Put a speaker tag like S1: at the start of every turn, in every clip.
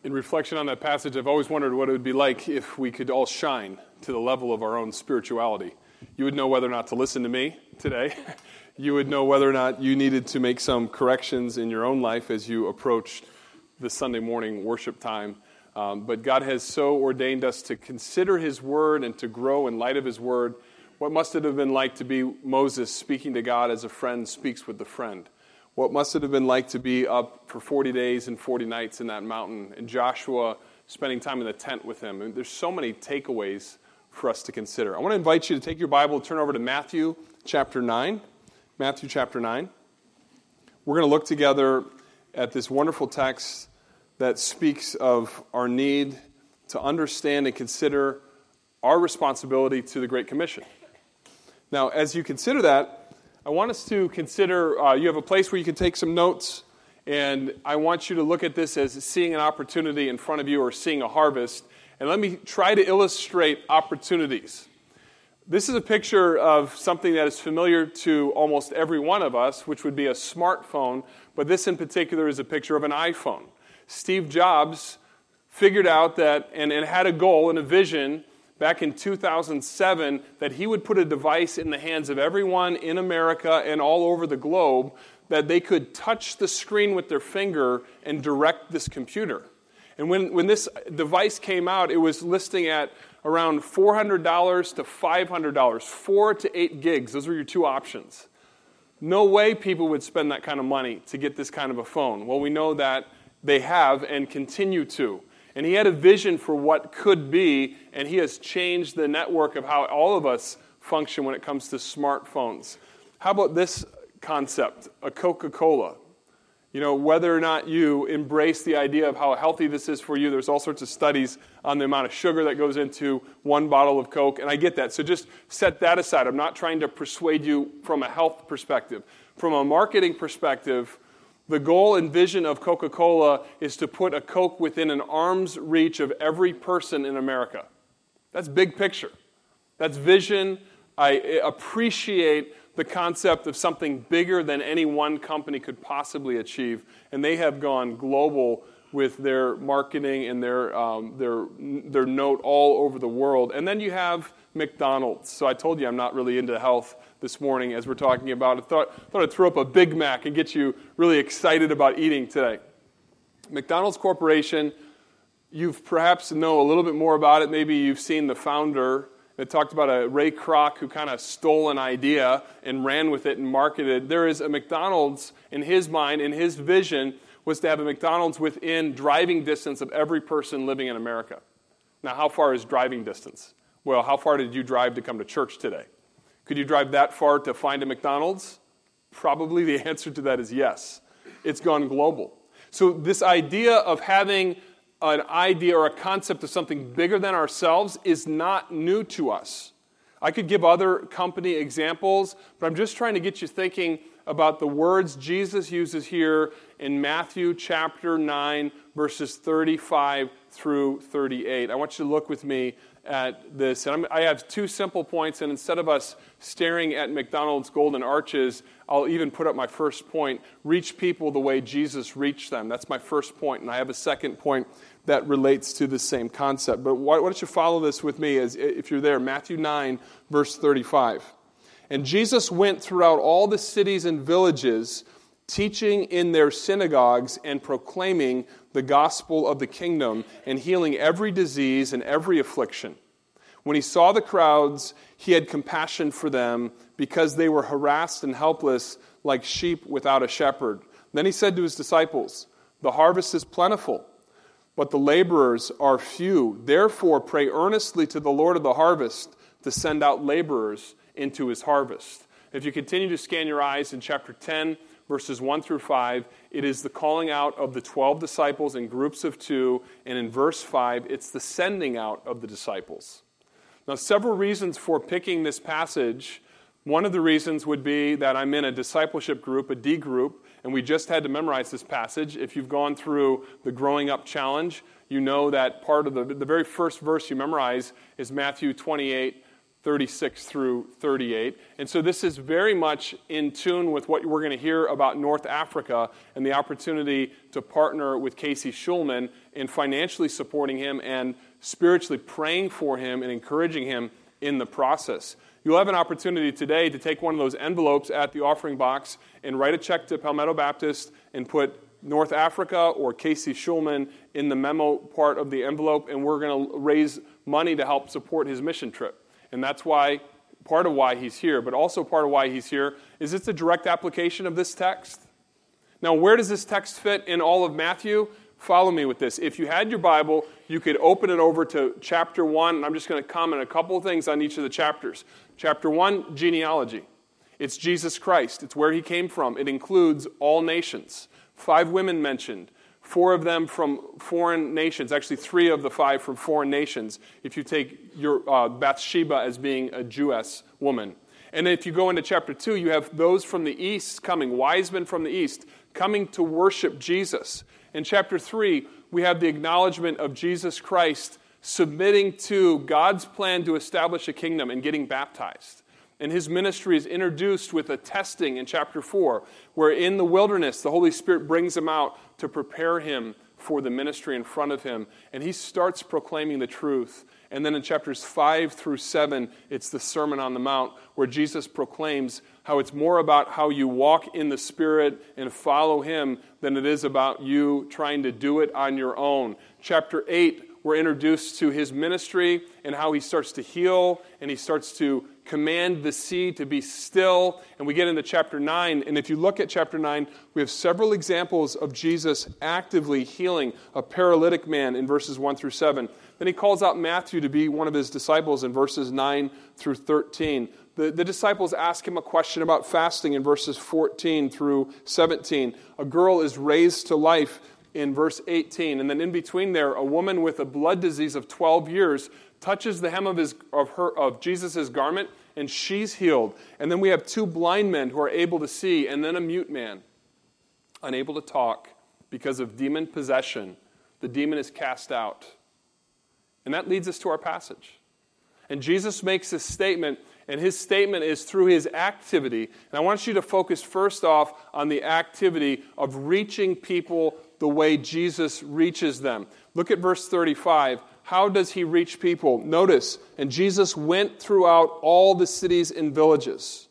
S1: In reflection on that passage, I've always wondered what it would be like if we could all shine to the level of our own spirituality. You would know whether or not to listen to me today. You would know whether or not you needed to make some corrections in your own life as you approached the Sunday morning worship time. But God has so ordained us to consider His Word and to grow in light of His Word. What must it have been like to be Moses speaking to God as a friend speaks with a friend? What must it have been like to be up for 40 days and 40 nights in that mountain, and Joshua spending time in the tent with him? And there's so many takeaways for us to consider. I want to invite you to take your Bible and turn over to Matthew chapter 9. Matthew chapter 9. We're going to look together at this wonderful text that speaks of our need to understand and consider our responsibility to the Great Commission. Now, as you consider that, I want us to consider, you have a place where you can take some notes, and I want you to look at this as seeing an opportunity in front of you or seeing a harvest. And let me try to illustrate opportunities. This is a picture of something that is familiar to almost every one of us, which would be a smartphone, but this in particular is a picture of an iPhone. Steve Jobs figured out that, and had a goal and a vision back in 2007, that he would put a device in the hands of everyone in America and all over the globe that they could touch the screen with their finger and direct this computer. And when this device came out, it was listing at around $400 to $500, 4 to 8 gigs. Those were your two options. No way people would spend that kind of money to get this kind of a phone. Well, we know that they have and continue to. And he had a vision for what could be, and he has changed the network of how all of us function when it comes to smartphones. How about this concept, a Coca-Cola? You know, whether or not you embrace the idea of how healthy this is for you, there's all sorts of studies on the amount of sugar that goes into one bottle of Coke, and I get that. So just set that aside. I'm not trying to persuade you from a health perspective. From a marketing perspective, the goal and vision of Coca-Cola is to put a Coke within an arm's reach of every person in America. That's big picture. That's vision. I appreciate the concept of something bigger than any one company could possibly achieve. And they have gone global with their marketing and their note all over the world. And then you have McDonald's. So I told you I'm not really into health this morning as we're talking about it. Thought I'd throw up a Big Mac and get you really excited about eating today. McDonald's Corporation, you perhaps know a little bit more about it. Maybe you've seen the founder. It talked about a Ray Kroc who kind of stole an idea and ran with it and marketed. There is a McDonald's in his mind, in his vision, was to have a McDonald's within driving distance of every person living in America. Now, how far is driving distance? Well, how far did you drive to come to church today? Could you drive that far to find a McDonald's? Probably the answer to that is yes. It's gone global. So this idea of having an idea or a concept of something bigger than ourselves is not new to us. I could give other company examples, but I'm just trying to get you thinking about the words Jesus uses here in Matthew chapter 9, verses 35 through 38. I want you to look with me at this. And I have two simple points, and instead of us staring at McDonald's golden arches, I'll even put up my first point: reach people the way Jesus reached them. That's my first point, and I have a second point that relates to the same concept. But why don't you follow this with me as if you're there, Matthew 9, verse 35. And Jesus went throughout all the cities and villages, teaching in their synagogues and proclaiming the gospel of the kingdom and healing every disease and every affliction. When he saw the crowds, he had compassion for them because they were harassed and helpless like sheep without a shepherd. Then he said to his disciples, "The harvest is plentiful, but the laborers are few. Therefore, pray earnestly to the Lord of the harvest to send out laborers into his harvest." If you continue to scan your eyes in chapter 10, verses 1 through 5, it is the calling out of the 12 disciples in groups of 2, and in verse 5, it's the sending out of the disciples. Now, several reasons for picking this passage. One of the reasons would be that I'm in a discipleship group, a D group, and we just had to memorize this passage. If you've gone through the Growing Up Challenge, you know that part of the very first verse you memorize is Matthew 28, 36 through 38. And so this is very much in tune with what we're going to hear about North Africa and the opportunity to partner with Casey Schulman in financially supporting him and spiritually praying for him and encouraging him in the process. You'll have an opportunity today to take one of those envelopes at the offering box and write a check to Palmetto Baptist and put North Africa or Casey Schulman in the memo part of the envelope, and we're going to raise money to help support his mission trip. And that's why, part of why he's here, but also part of why he's here is it's a direct application of this text. Now, where does this text fit in all of Matthew? Follow me with this. If you had your Bible, you could open it over to chapter 1, and I'm just going to comment a couple of things on each of the chapters. Chapter 1, genealogy. It's Jesus Christ. It's where he came from. It includes all nations. 5 women mentioned. 4 of them from foreign nations. Actually, 3 of the 5 from foreign nations, if you take your Bathsheba as being a Jewess woman. And if you go into chapter 2, you have those from the east coming, wise men from the east, coming to worship Jesus. In chapter 3, we have the acknowledgement of Jesus Christ submitting to God's plan to establish a kingdom and getting baptized. And his ministry is introduced with a testing in chapter 4, where in the wilderness, the Holy Spirit brings him out to prepare him for the ministry in front of him. And he starts proclaiming the truth. And then in chapters 5 through 7, it's the Sermon on the Mount, where Jesus proclaims how it's more about how you walk in the Spirit and follow him than it is about you trying to do it on your own. Chapter 8, we're introduced to his ministry and how he starts to heal and he starts to command the sea to be still. And we get into chapter 9. And if you look at chapter 9, we have several examples of Jesus actively healing a paralytic man in verses 1 through 7. Then he calls out Matthew to be one of his disciples in verses 9 through 13. The disciples ask him a question about fasting in verses 14 through 17. A girl is raised to life in verse 18. And then in between there, a woman with a blood disease of 12 years touches the hem of Jesus' garment, and she's healed. And then we have 2 blind men who are able to see, and then a mute man, unable to talk because of demon possession. The demon is cast out. And that leads us to our passage. And Jesus makes a statement, and his statement is through his activity. And I want you to focus first off on the activity of reaching people the way Jesus reaches them. Look at verse 35. How does he reach people? Notice, and Jesus went throughout all the cities and villages.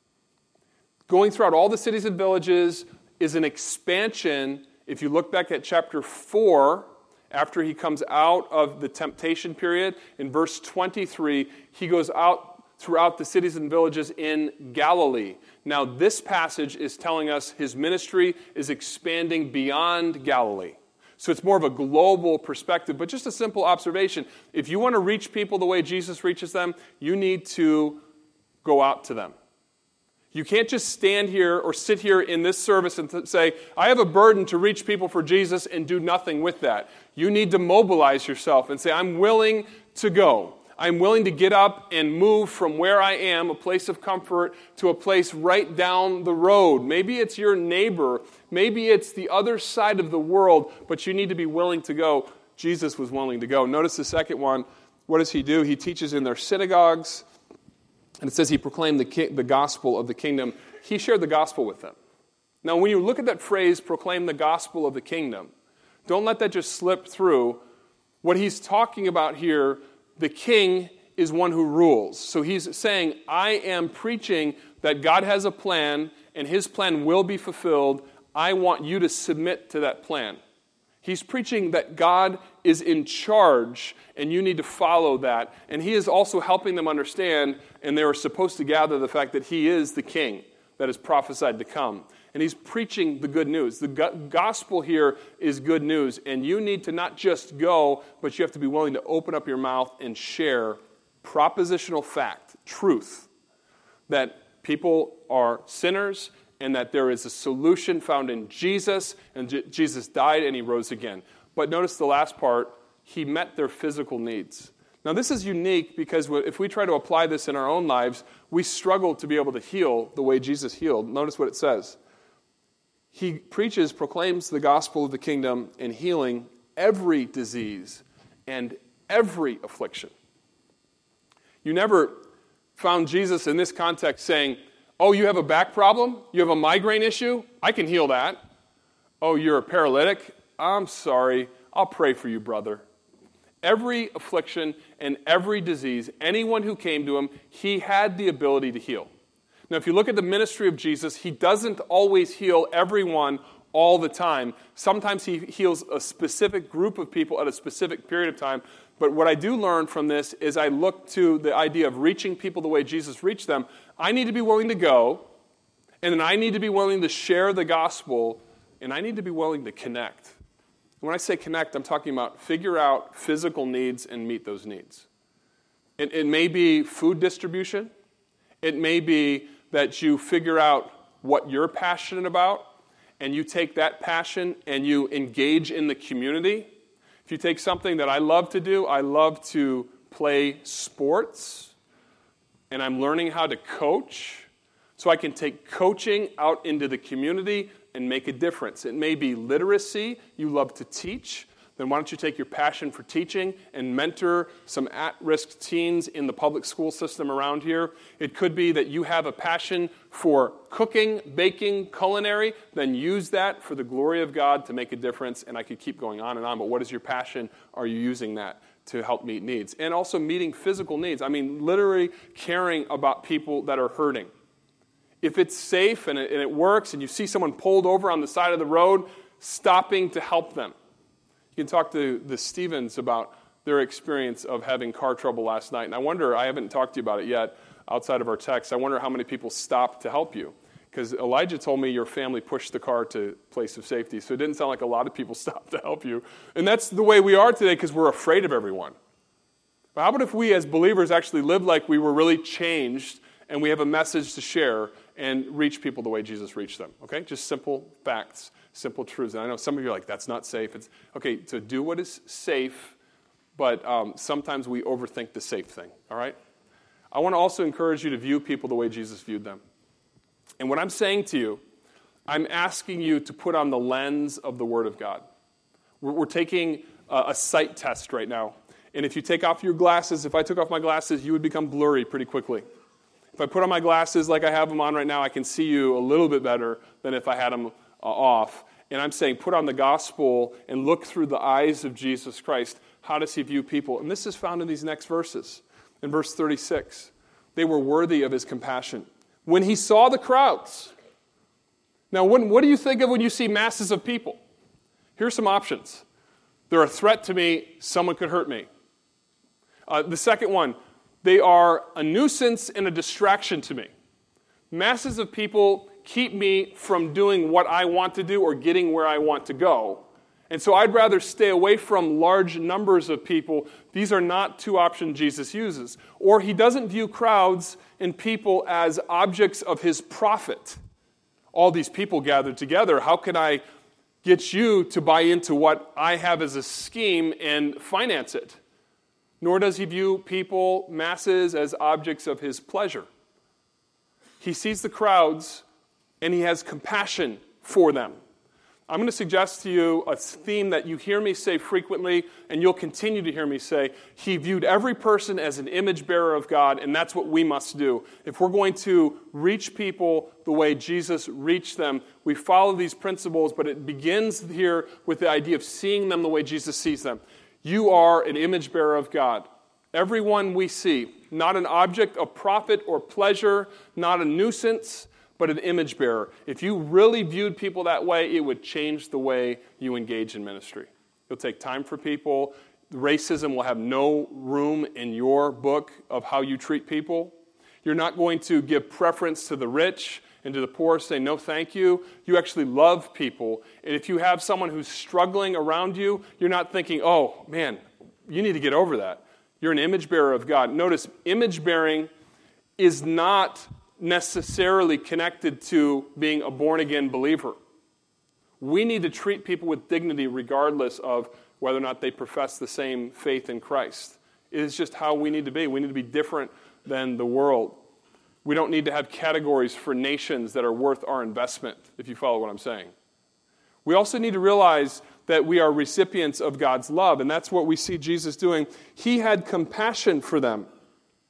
S1: Going throughout all the cities and villages is an expansion. If you look back at chapter 4, after he comes out of the temptation period, in verse 23, he goes out throughout the cities and villages in Galilee. Now, this passage is telling us his ministry is expanding beyond Galilee. So it's more of a global perspective, but just a simple observation. If you want to reach people the way Jesus reaches them, you need to go out to them. You can't just stand here or sit here in this service and say, I have a burden to reach people for Jesus and do nothing with that. You need to mobilize yourself and say, I'm willing to go. I'm willing to get up and move from where I am, a place of comfort, to a place right down the road. Maybe it's your neighbor. Maybe it's the other side of the world, but you need to be willing to go. Jesus was willing to go. Notice the second one. What does he do? He teaches in their synagogues, and it says he proclaimed the gospel of the kingdom. He shared the gospel with them. Now, when you look at that phrase, proclaim the gospel of the kingdom, don't let that just slip through. What he's talking about here, the king is one who rules. So he's saying, I am preaching that God has a plan, and his plan will be fulfilled. I want you to submit to that plan. He's preaching that God is in charge, and you need to follow that. And he is also helping them understand, and they are supposed to gather the fact that he is the king that is prophesied to come. And he's preaching the good news. The gospel here is good news, and you need to not just go, but you have to be willing to open up your mouth and share propositional fact, truth, that people are sinners, and that there is a solution found in Jesus, and Jesus died and he rose again. But notice the last part, he met their physical needs. Now this is unique because if we try to apply this in our own lives, we struggle to be able to heal the way Jesus healed. Notice what it says. He preaches, proclaims the gospel of the kingdom in healing every disease and every affliction. You never found Jesus in this context saying, oh, you have a back problem? You have a migraine issue? I can heal that. Oh, you're a paralytic? I'm sorry. I'll pray for you, brother. Every affliction and every disease, anyone who came to him, he had the ability to heal. Now, if you look at the ministry of Jesus, he doesn't always heal everyone all the time. Sometimes he heals a specific group of people at a specific period of time. But what I do learn from this is I look to the idea of reaching people the way Jesus reached them. I need to be willing to go, and then I need to be willing to share the gospel, and I need to be willing to connect. When I say connect, I'm talking about figure out physical needs and meet those needs. It may be food distribution. It may be that you figure out what you're passionate about, and you take that passion and you engage in the community. If you take something that I love to do, I love to play sports, and I'm learning how to coach, so I can take coaching out into the community and make a difference. It may be literacy. You love to teach. Then why don't you take your passion for teaching and mentor some at-risk teens in the public school system around here? It could be that you have a passion for cooking, baking, culinary. Then use that for the glory of God to make a difference. And I could keep going on, but what is your passion? Are you using that to help meet needs? And also meeting physical needs. I mean, literally caring about people that are hurting. If it's safe and it works and you see someone pulled over on the side of the road, stopping to help them. You can talk to the Stevens about their experience of having car trouble last night. And I wonder, I haven't talked to you about it yet outside of our text, I wonder how many people stopped to help you. Because Elijah told me your family pushed the car to a place of safety. So it didn't sound like a lot of people stopped to help you. And that's the way we are today because we're afraid of everyone. But how about if we as believers actually live like we were really changed and we have a message to share and reach people the way Jesus reached them, okay? Just simple facts, simple truths. And I know some of you are like, that's not safe. It's okay to do what is safe, but sometimes we overthink the safe thing, all right? I want to also encourage you to view people the way Jesus viewed them. And what I'm saying to you, I'm asking you to put on the lens of the Word of God. We're taking a sight test right now. And if you take off your glasses, if I took off my glasses, you would become blurry pretty quickly. If I put on my glasses like I have them on right now, I can see you a little bit better than if I had them off. And I'm saying put on the gospel and look through the eyes of Jesus Christ. How does he view people? And this is found in these next verses. In verse 36, they were worthy of his compassion. When he saw the crowds. Now, what do you think of when you see masses of people? Here's some options. They're a threat to me. Someone could hurt me. The second one, they are a nuisance and a distraction to me. Masses of people keep me from doing what I want to do or getting where I want to go. And so I'd rather stay away from large numbers of people. These are not two options Jesus uses. Or he doesn't view crowds and people as objects of his profit. All these people gathered together. How can I get you to buy into what I have as a scheme and finance it? Nor does he view people, masses, as objects of his pleasure. He sees the crowds, and he has compassion for them. I'm going to suggest to you a theme that you hear me say frequently, and you'll continue to hear me say. He viewed every person as an image bearer of God, and that's what we must do. If we're going to reach people the way Jesus reached them, we follow these principles, but it begins here with the idea of seeing them the way Jesus sees them. You are an image bearer of God. Everyone we see, not an object of profit or pleasure, not a nuisance, but an image bearer. If you really viewed people that way, it would change the way you engage in ministry. You'll take time for people. Racism will have no room in your book of how you treat people. You're not going to give preference to the rich and to the poor, say no thank you. You actually love people. And if you have someone who's struggling around you, you're not thinking, oh man, you need to get over that. You're an image bearer of God. Notice, image bearing is not necessarily connected to being a born-again believer. We need to treat people with dignity regardless of whether or not they profess the same faith in Christ. It is just how we need to be. We need to be different than the world. We don't need to have categories for nations that are worth our investment, if you follow what I'm saying. We also need to realize that we are recipients of God's love, and that's what we see Jesus doing. He had compassion for them.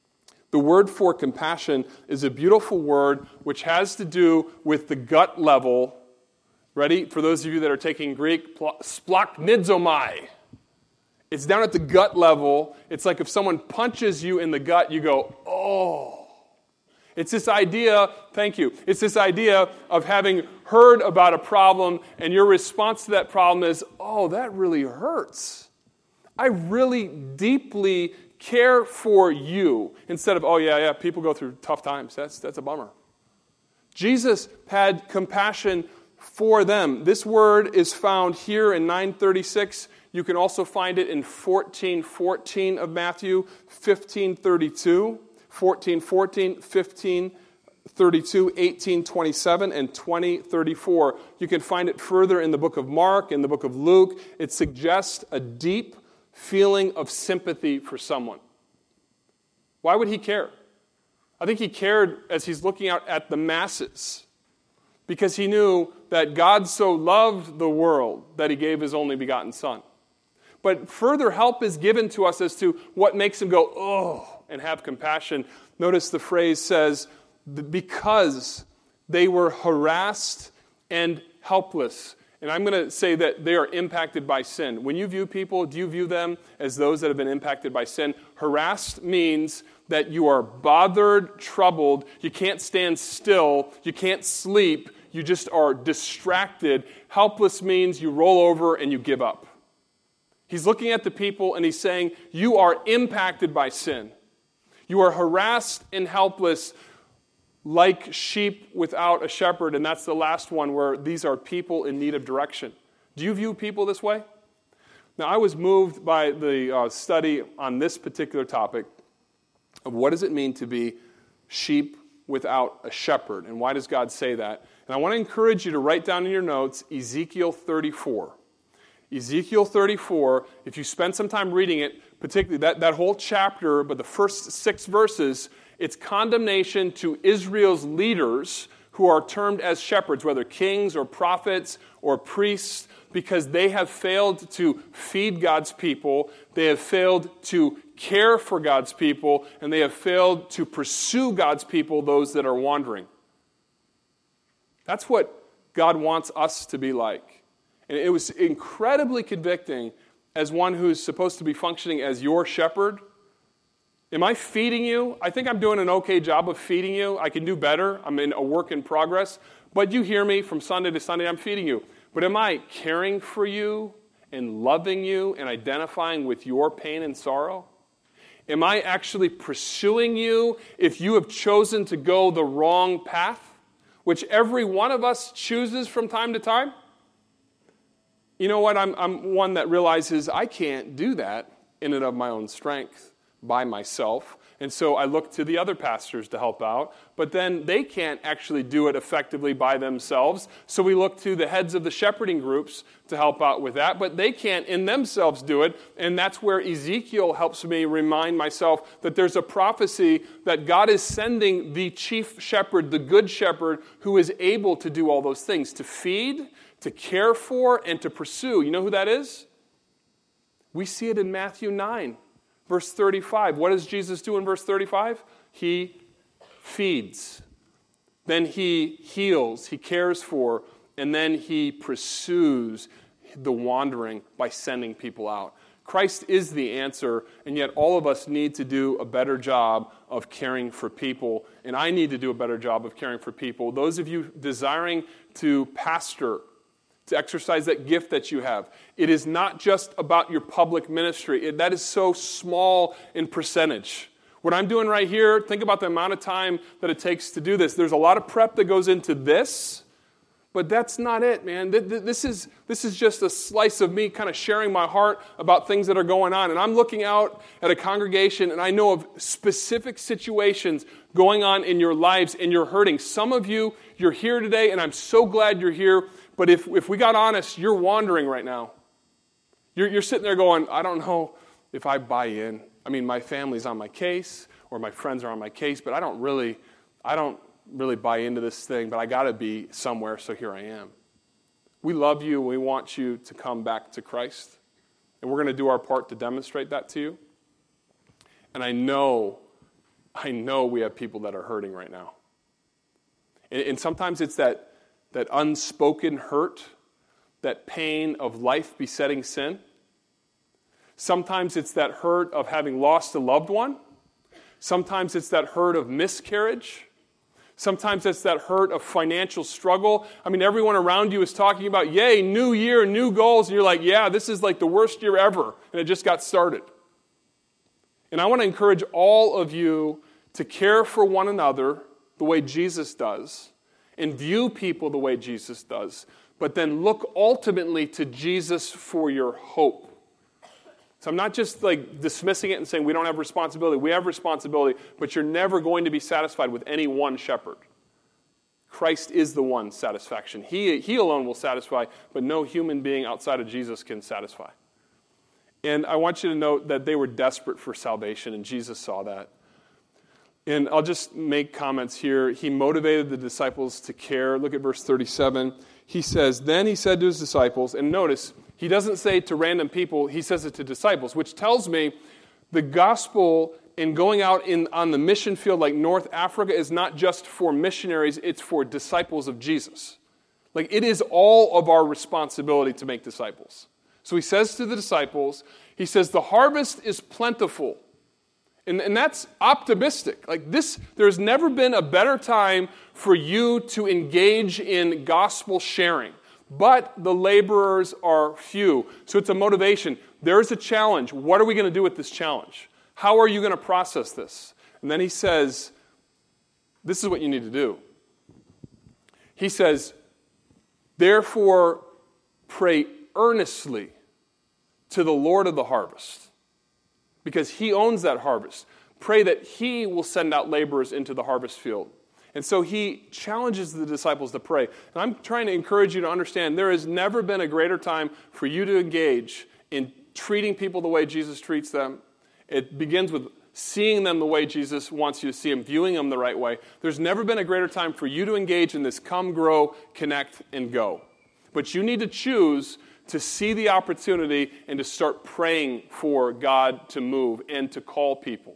S1: The word for compassion is a beautiful word which has to do with the gut level. Ready? For those of you that are taking Greek, splachnidzomai. It's down at the gut level. It's like if someone punches you in the gut, you go, oh. It's this idea, thank you, it's this idea of having heard about a problem and your response to that problem is, oh, that really hurts. I really deeply care for you. Instead of, oh, yeah, people go through tough times. That's a bummer. Jesus had compassion for them. This word is found here in 9:36. You can also find it in 14:14 of Matthew, 15:32, 14:14, 15:32, 18:27, and 20:34. You can find it further in the book of Mark, in the book of Luke. It suggests a deep feeling of sympathy for someone. Why would he care? I think he cared as he's looking out at the masses because he knew that God so loved the world that he gave his only begotten Son. But further help is given to us as to what makes him go, oh, and have compassion. Notice the phrase says, because they were harassed and helpless. And I'm going to say that they are impacted by sin. When you view people, do you view them as those that have been impacted by sin? Harassed means that you are bothered, troubled, you can't stand still, you can't sleep, you just are distracted. Helpless means you roll over and you give up. He's looking at the people and he's saying, you are impacted by sin. You are harassed and helpless like sheep without a shepherd, and that's the last one where these are people in need of direction. Do you view people this way? Now, I was moved by the study on this particular topic of what does it mean to be sheep without a shepherd, and why does God say that? And I want to encourage you to write down in your notes Ezekiel 34. Ezekiel 34, if you spend some time reading it, particularly that whole chapter, but the first 6 verses, it's condemnation to Israel's leaders who are termed as shepherds, whether kings or prophets or priests, because they have failed to feed God's people, they have failed to care for God's people, and they have failed to pursue God's people, those that are wandering. That's what God wants us to be like. And it was incredibly convicting as one who's supposed to be functioning as your shepherd. Am I feeding you? I think I'm doing an okay job of feeding you. I can do better. I'm in a work in progress. But you hear me from Sunday to Sunday, I'm feeding you. But am I caring for you and loving you and identifying with your pain and sorrow? Am I actually pursuing you if you have chosen to go the wrong path, which every one of us chooses from time to time? You know what? I'm one that realizes I can't do that in and of my own strength by myself. And so I look to the other pastors to help out. But then they can't actually do it effectively by themselves. So we look to the heads of the shepherding groups to help out with that. But they can't in themselves do it. And that's where Ezekiel helps me remind myself that there's a prophecy that God is sending the chief shepherd, the good shepherd, who is able to do all those things, to feed, to care for, and to pursue. You know who that is? We see it in Matthew 9. Verse 35, what does Jesus do in verse 35? He feeds. Then he heals, he cares for, and then he pursues the wandering by sending people out. Christ is the answer, and yet all of us need to do a better job of caring for people, and I need to do a better job of caring for people. Those of you desiring to pastor, to exercise that gift that you have. It is not just about your public ministry. That is so small in percentage. What I'm doing right here, think about the amount of time that it takes to do this. There's a lot of prep that goes into this, but that's not it, man. This is just a slice of me kind of sharing my heart about things that are going on. And I'm looking out at a congregation, and I know of specific situations going on in your lives, and you're hurting. Some of you, you're here today, and I'm so glad you're here. But if we got honest, you're wandering right now. You're sitting there going, I don't know if I buy in. I mean, my family's on my case, or my friends are on my case, but I don't really buy into this thing, but I got to be somewhere, so here I am. We love you, and we want you to come back to Christ. And we're going to do our part to demonstrate that to you. And I know I know we have people that are hurting right now. And sometimes it's that unspoken hurt, that pain of life besetting sin. Sometimes it's that hurt of having lost a loved one. Sometimes it's that hurt of miscarriage. Sometimes it's that hurt of financial struggle. I mean, everyone around you is talking about, yay, new year, new goals. And you're like, yeah, this is like the worst year ever. And it just got started. And I want to encourage all of you to care for one another the way Jesus does and view people the way Jesus does, but then look ultimately to Jesus for your hope. So I'm not just like dismissing it and saying we don't have responsibility. We have responsibility, but you're never going to be satisfied with any one shepherd. Christ is the one satisfaction. He alone will satisfy, but no human being outside of Jesus can satisfy. And I want you to note that they were desperate for salvation, and Jesus saw that. And I'll just make comments here. He motivated the disciples to care. Look at verse 37. He says, then he said to his disciples, and notice, he doesn't say to random people, he says it to disciples, which tells me the gospel in going out on the mission field like North Africa is not just for missionaries, it's for disciples of Jesus. Like it is all of our responsibility to make disciples. So he says to the disciples, he says, the harvest is plentiful. And that's optimistic. Like this, there's never been a better time for you to engage in gospel sharing. But the laborers are few. So it's a motivation. There is a challenge. What are we going to do with this challenge? How are you going to process this? And then he says, this is what you need to do. He says, therefore, pray earnestly to the Lord of the harvest, because he owns that harvest. Pray that he will send out laborers into the harvest field. And so he challenges the disciples to pray. And I'm trying to encourage you to understand there has never been a greater time for you to engage in treating people the way Jesus treats them. It begins with seeing them the way Jesus wants you to see them, viewing them the right way. There's never been a greater time for you to engage in this come, grow, connect, and go. But you need to choose to see the opportunity and to start praying for God to move and to call people.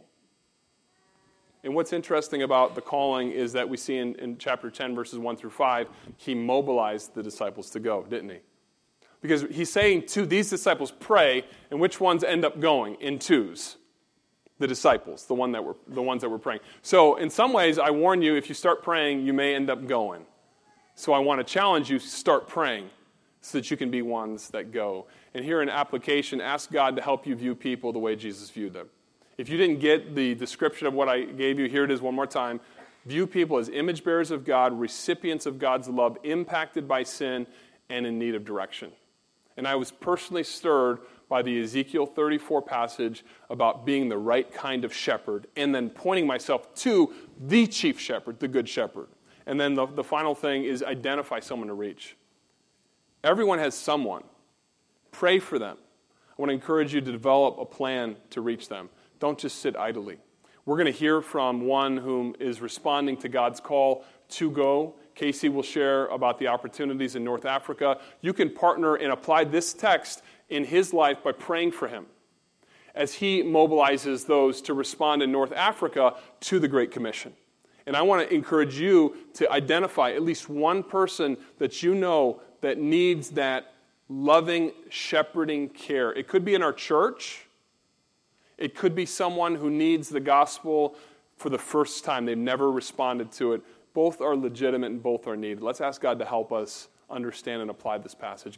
S1: And what's interesting about the calling is that we see in chapter 10, verses 1 through 5, he mobilized the disciples to go, didn't he? Because he's saying to these disciples, pray, and which ones end up going? In twos. The disciples, the ones that were praying. So in some ways, I warn you, if you start praying, you may end up going. So I want to challenge you, start praying so that you can be ones that go. And here in application, ask God to help you view people the way Jesus viewed them. If you didn't get the description of what I gave you, here it is one more time. View people as image bearers of God, recipients of God's love, impacted by sin, and in need of direction. And I was personally stirred by the Ezekiel 34 passage about being the right kind of shepherd, and then pointing myself to the chief shepherd, the good shepherd. And then the final thing is identify someone to reach. Everyone has someone. Pray for them. I want to encourage you to develop a plan to reach them. Don't just sit idly. We're going to hear from one whom is responding to God's call to go. Casey will share about the opportunities in North Africa. You can partner and apply this text in his life by praying for him as he mobilizes those to respond in North Africa to the Great Commission. And I want to encourage you to identify at least one person that you know that needs that loving, shepherding care. It could be in our church. It could be someone who needs the gospel for the first time. They've never responded to it. Both are legitimate and both are needed. Let's ask God to help us understand and apply this passage.